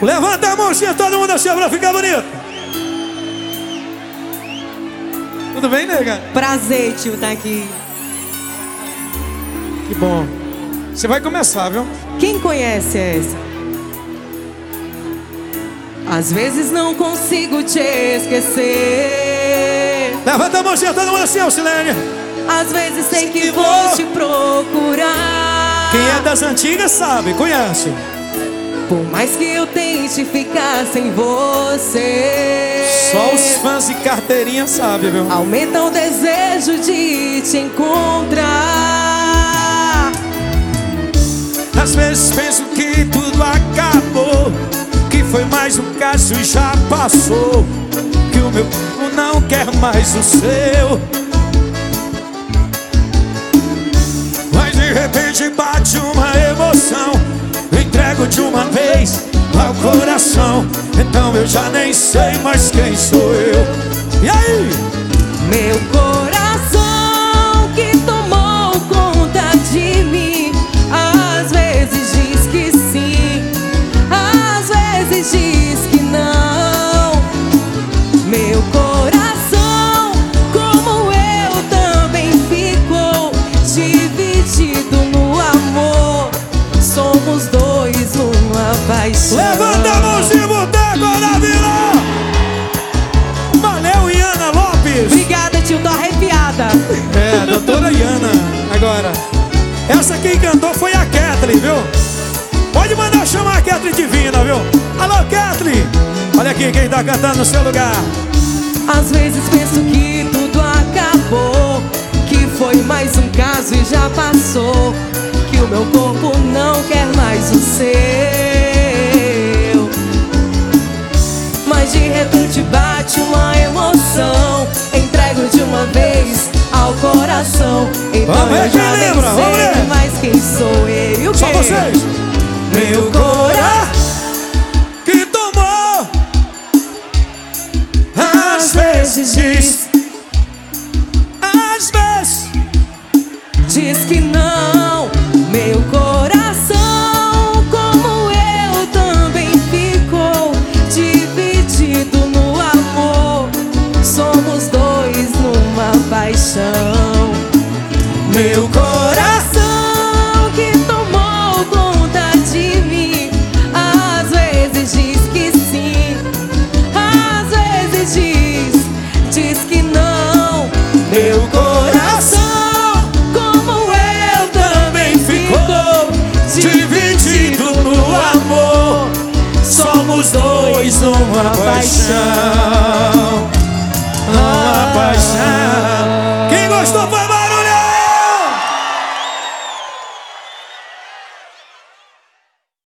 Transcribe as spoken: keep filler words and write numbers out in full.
Levanta a mãozinha, todo mundo assim pra ficar bonito. Tudo bem, nega? Prazer, tio, tá aqui. Que bom. Você vai começar, viu? Quem conhece essa? Às vezes não consigo te esquecer. Levanta a mãozinha, todo mundo assim, Silene. Às vezes sei que vou te procurar. Quem é das antigas sabe, conhece. Por mais que eu tente ficar sem você, só os fãs de carteirinha sabem, viu? Aumenta o desejo de te encontrar. Às vezes penso que tudo acabou, que foi mais um caso e já passou, que o meu corpo não quer mais o seu. Mas de repente bate uma emoção, entrego de uma vez ao coração. Então eu já nem sei mais quem sou eu. E aí? Meu coração que tomou conta de mim, às vezes diz que sim, às vezes diz que não. Meu coração, como eu, também ficou dividido no amor. Somos dois numa paixão. Levanta a mãozinha, boteco na vila. Valeu, Iana Lopes. Obrigada, tio, tô arrepiada. É, doutora Iana. Agora, essa quem cantou foi a Kathleen, viu? Pode mandar chamar a Kathleen Divina, viu? Alô, Kathleen. Olha aqui quem tá cantando no seu lugar. Às vezes penso que tudo acabou, que foi mais um caso e já passou, que o meu corpo não quer mais o seu. Mas de repente bate uma emoção, entrego de uma vez ao coração. Então vamos ver, eu já quem nem lembra? Vamos sei ver. mais quem sou eu. Só vocês. Meu coração que tomou, às vezes diz, às vezes diz que não. Meu coração, como eu, também ficou dividido no amor. Somos dois numa paixão. Meu coração que tomou conta de mim, às vezes diz que sim, às vezes diz, diz que não. Meu coração, como eu, também ficou dividido no amor. Somos dois numa paixão.